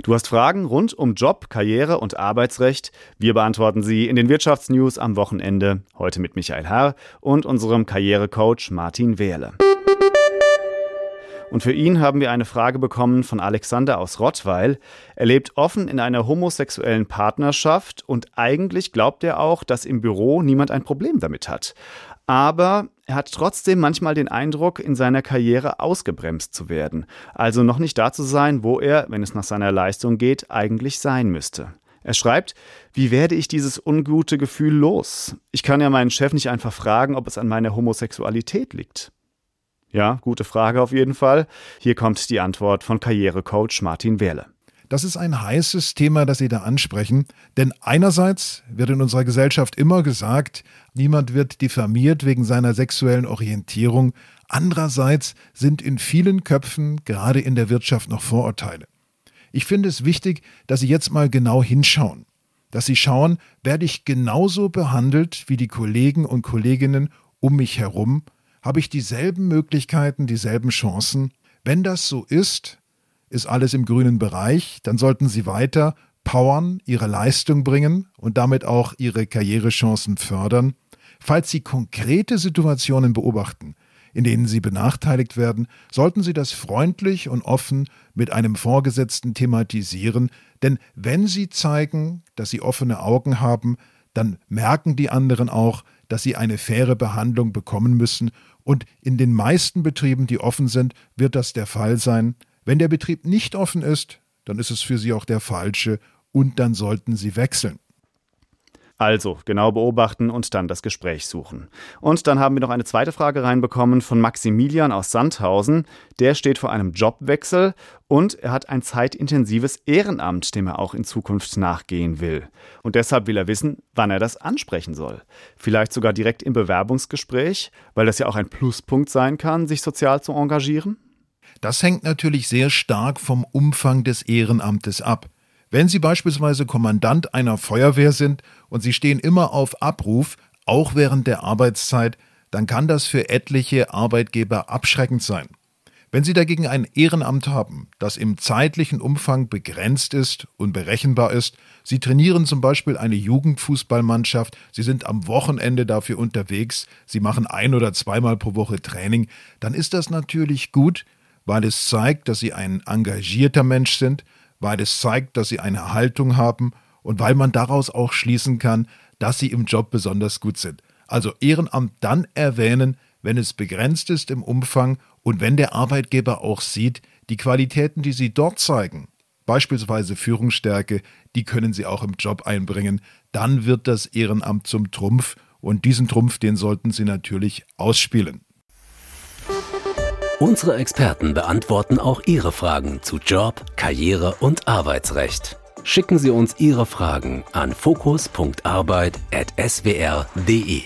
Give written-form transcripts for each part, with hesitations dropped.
Du hast Fragen rund um Job, Karriere und Arbeitsrecht. Wir beantworten sie in den Wirtschaftsnews am Wochenende. Heute mit Michael Herr und unserem Karrierecoach Martin Wehrle. Und für ihn haben wir eine Frage bekommen von Alexander aus Rottweil. Er lebt offen in einer homosexuellen Partnerschaft und eigentlich glaubt er auch, dass im Büro niemand ein Problem damit hat. Aber er hat trotzdem manchmal den Eindruck, in seiner Karriere ausgebremst zu werden. Also noch nicht da zu sein, wo er, wenn es nach seiner Leistung geht, eigentlich sein müsste. Er schreibt, wie werde ich dieses ungute Gefühl los? Ich kann ja meinen Chef nicht einfach fragen, ob es an meiner Homosexualität liegt. Ja, gute Frage auf jeden Fall. Hier kommt die Antwort von Karrierecoach Martin Wehrle. Das ist ein heißes Thema, das Sie da ansprechen. Denn einerseits wird in unserer Gesellschaft immer gesagt, niemand wird diffamiert wegen seiner sexuellen Orientierung. Andererseits sind in vielen Köpfen, gerade in der Wirtschaft, noch Vorurteile. Ich finde es wichtig, dass Sie jetzt mal genau hinschauen. Dass Sie schauen, werde ich genauso behandelt wie die Kollegen und Kolleginnen um mich herum? Habe ich dieselben Möglichkeiten, dieselben Chancen? Wenn das so ist alles im grünen Bereich, dann sollten Sie weiter powern, Ihre Leistung bringen und damit auch Ihre Karrierechancen fördern. Falls Sie konkrete Situationen beobachten, in denen Sie benachteiligt werden, sollten Sie das freundlich und offen mit einem Vorgesetzten thematisieren, denn wenn Sie zeigen, dass Sie offene Augen haben, dann merken die anderen auch, dass sie eine faire Behandlung bekommen müssen und in den meisten Betrieben, die offen sind, wird das der Fall sein. Wenn der Betrieb nicht offen ist, dann ist es für Sie auch der falsche und dann sollten Sie wechseln. Also, genau beobachten und dann das Gespräch suchen. Und dann haben wir noch eine zweite Frage reinbekommen von Maximilian aus Sandhausen. Der steht vor einem Jobwechsel und er hat ein zeitintensives Ehrenamt, dem er auch in Zukunft nachgehen will. Und deshalb will er wissen, wann er das ansprechen soll. Vielleicht sogar direkt im Bewerbungsgespräch, weil das ja auch ein Pluspunkt sein kann, sich sozial zu engagieren. Das hängt natürlich sehr stark vom Umfang des Ehrenamtes ab. Wenn Sie beispielsweise Kommandant einer Feuerwehr sind und Sie stehen immer auf Abruf, auch während der Arbeitszeit, dann kann das für etliche Arbeitgeber abschreckend sein. Wenn Sie dagegen ein Ehrenamt haben, das im zeitlichen Umfang begrenzt ist und berechenbar ist, Sie trainieren zum Beispiel eine Jugendfußballmannschaft, Sie sind am Wochenende dafür unterwegs, Sie machen 1- oder 2-mal pro Woche Training, dann ist das natürlich gut, weil es zeigt, dass Sie ein engagierter Mensch sind, weil es zeigt, dass Sie eine Haltung haben und weil man daraus auch schließen kann, dass Sie im Job besonders gut sind. Also Ehrenamt dann erwähnen, wenn es begrenzt ist im Umfang und wenn der Arbeitgeber auch sieht, die Qualitäten, die Sie dort zeigen, beispielsweise Führungsstärke, die können Sie auch im Job einbringen, dann wird das Ehrenamt zum Trumpf und diesen Trumpf, den sollten Sie natürlich ausspielen. Unsere Experten beantworten auch Ihre Fragen zu Job, Karriere und Arbeitsrecht. Schicken Sie uns Ihre Fragen an fokus.arbeit@swr.de.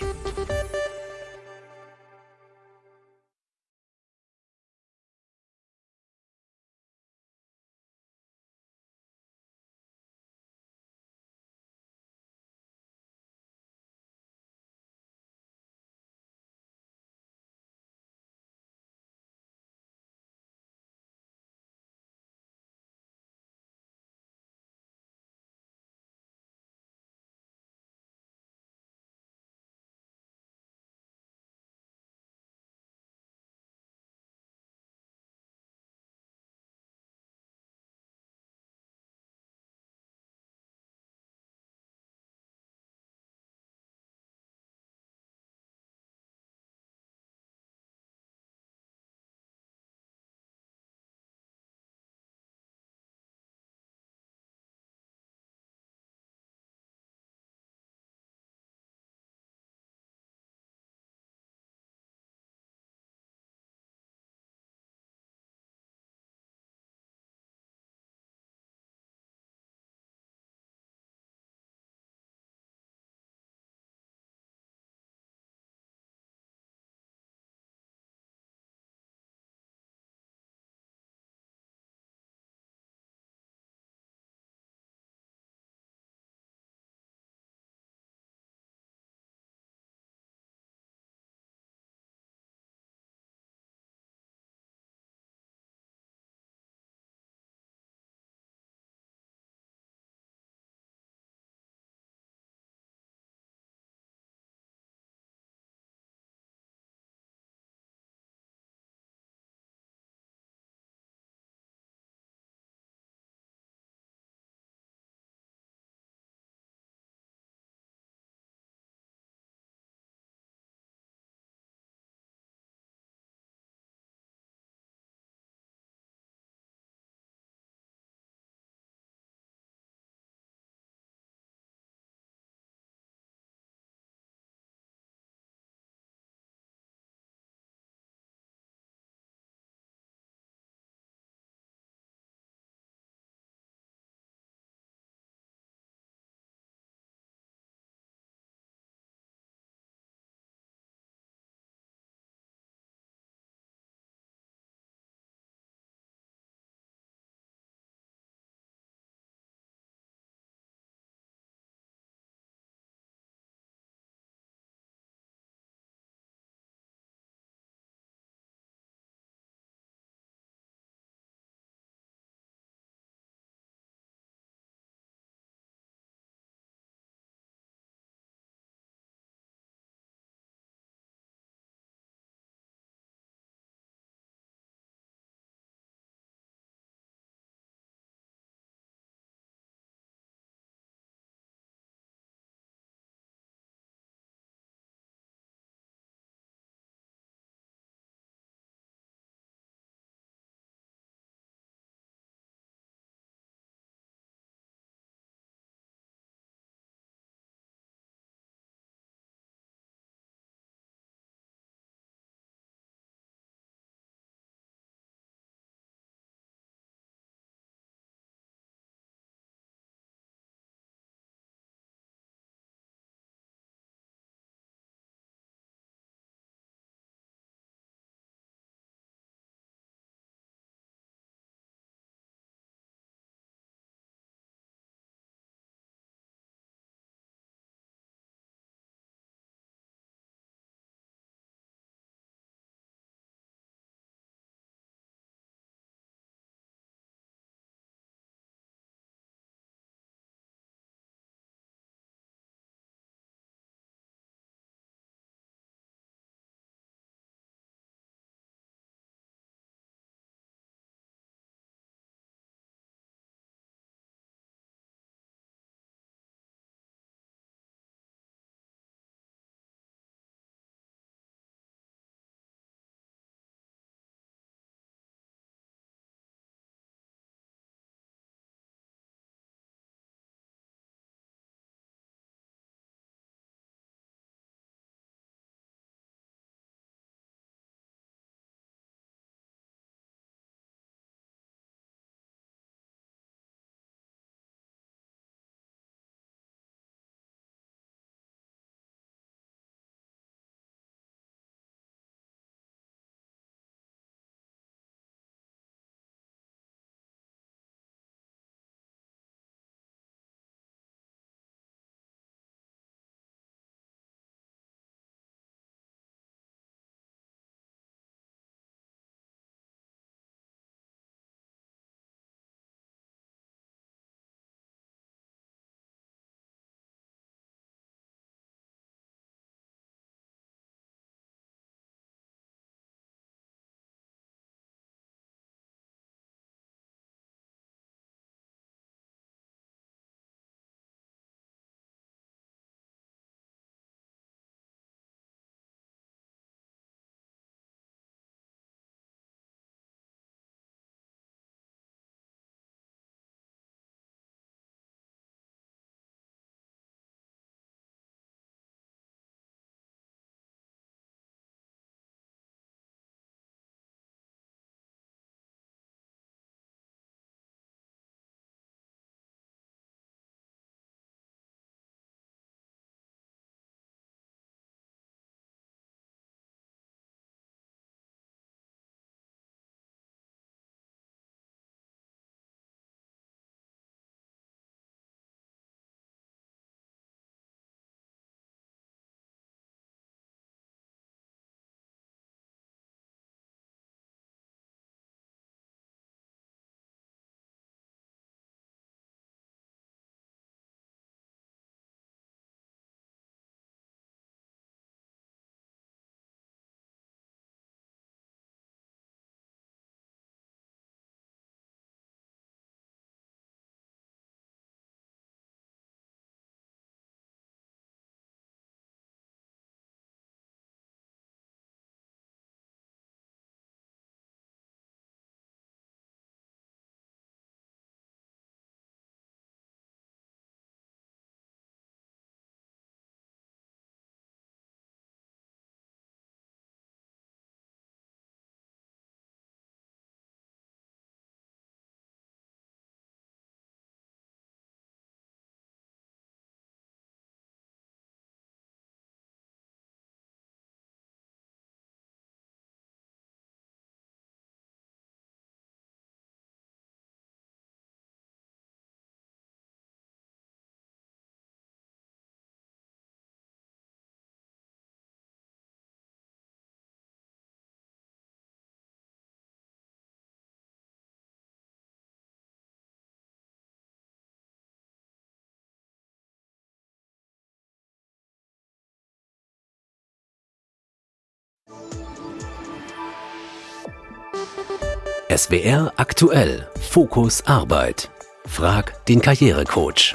SWR aktuell. Fokus Arbeit. Frag den Karrierecoach.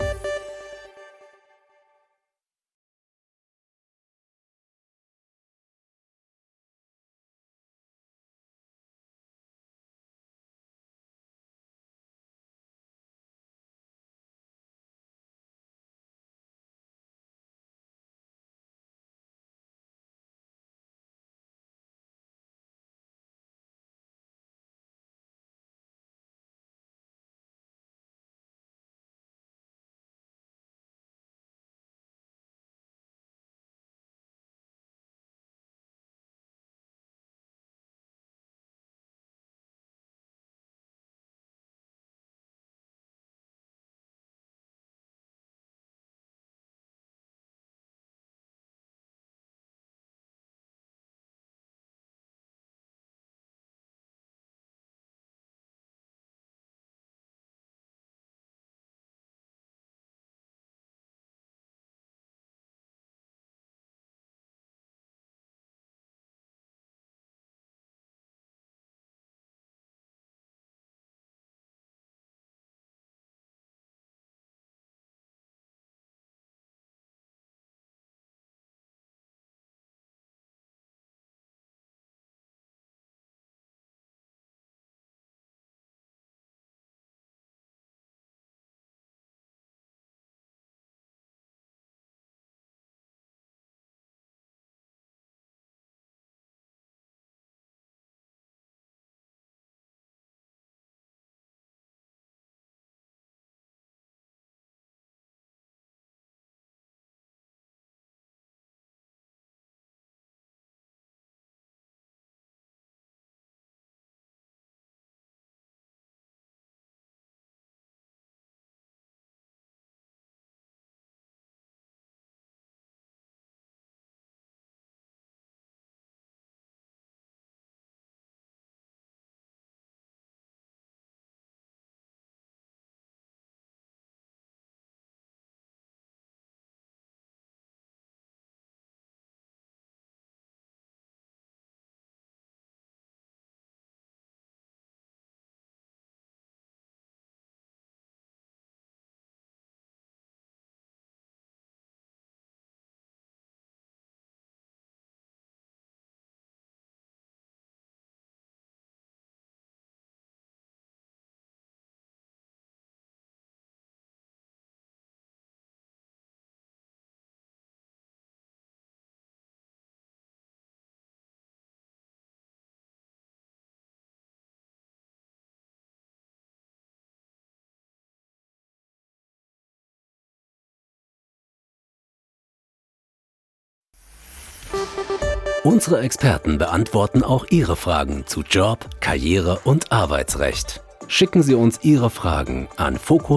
Unsere Experten beantworten auch Ihre Fragen zu Job, Karriere und Arbeitsrecht. Schicken Sie uns Ihre Fragen an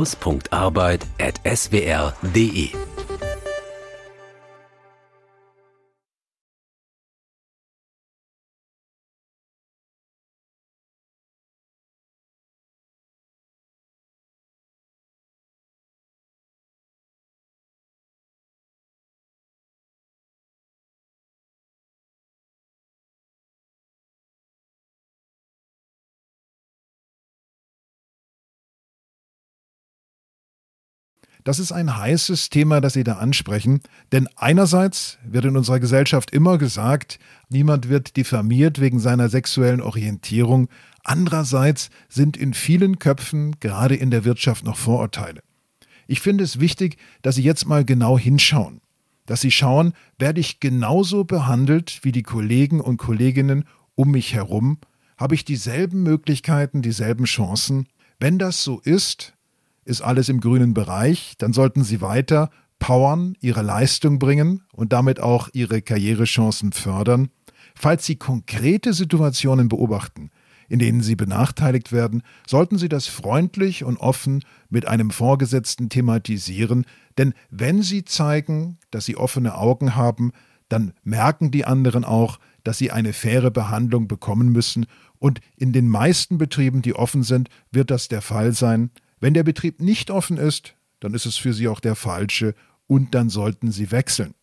fokus.arbeit@swr.de. Das ist ein heißes Thema, das Sie da ansprechen, denn einerseits wird in unserer Gesellschaft immer gesagt, niemand wird diffamiert wegen seiner sexuellen Orientierung, andererseits sind in vielen Köpfen, gerade in der Wirtschaft, noch Vorurteile. Ich finde es wichtig, dass Sie jetzt mal genau hinschauen, dass Sie schauen, werde ich genauso behandelt wie die Kollegen und Kolleginnen um mich herum, habe ich dieselben Möglichkeiten, dieselben Chancen? Wenn das so ist alles im grünen Bereich, dann sollten Sie weiter powern, Ihre Leistung bringen und damit auch Ihre Karrierechancen fördern. Falls Sie konkrete Situationen beobachten, in denen Sie benachteiligt werden, sollten Sie das freundlich und offen mit einem Vorgesetzten thematisieren, denn wenn Sie zeigen, dass Sie offene Augen haben, dann merken die anderen auch, dass sie eine faire Behandlung bekommen müssen, und in den meisten Betrieben, die offen sind, wird das der Fall sein. Wenn der Betrieb nicht offen ist, dann ist es für Sie auch der falsche, und dann sollten Sie wechseln.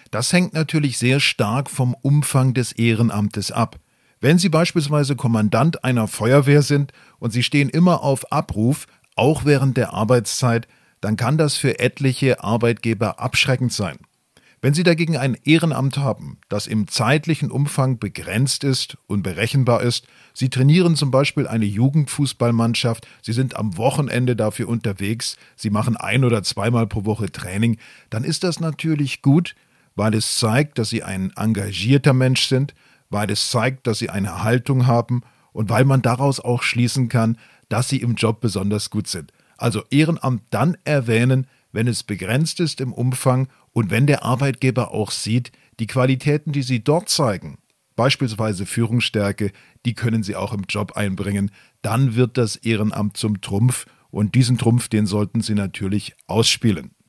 Das hängt natürlich sehr stark vom Umfang des Ehrenamtes ab. Wenn Sie beispielsweise Kommandant einer Feuerwehr sind und Sie stehen immer auf Abruf, auch während der Arbeitszeit, dann kann das für etliche Arbeitgeber abschreckend sein. Wenn Sie dagegen ein Ehrenamt haben, das im zeitlichen Umfang begrenzt ist und berechenbar ist, Sie trainieren zum Beispiel eine Jugendfußballmannschaft, Sie sind am Wochenende dafür unterwegs, Sie machen 1- oder 2-mal pro Woche Training, dann ist das natürlich gut, weil es zeigt, dass Sie ein engagierter Mensch sind, weil es zeigt, dass Sie eine Haltung haben und weil man daraus auch schließen kann, dass Sie im Job besonders gut sind. Also Ehrenamt dann erwähnen, wenn es begrenzt ist im Umfang und wenn der Arbeitgeber auch sieht, die Qualitäten, die Sie dort zeigen, beispielsweise Führungsstärke, die können Sie auch im Job einbringen, dann wird das Ehrenamt zum Trumpf und diesen Trumpf, den sollten Sie natürlich ausspielen.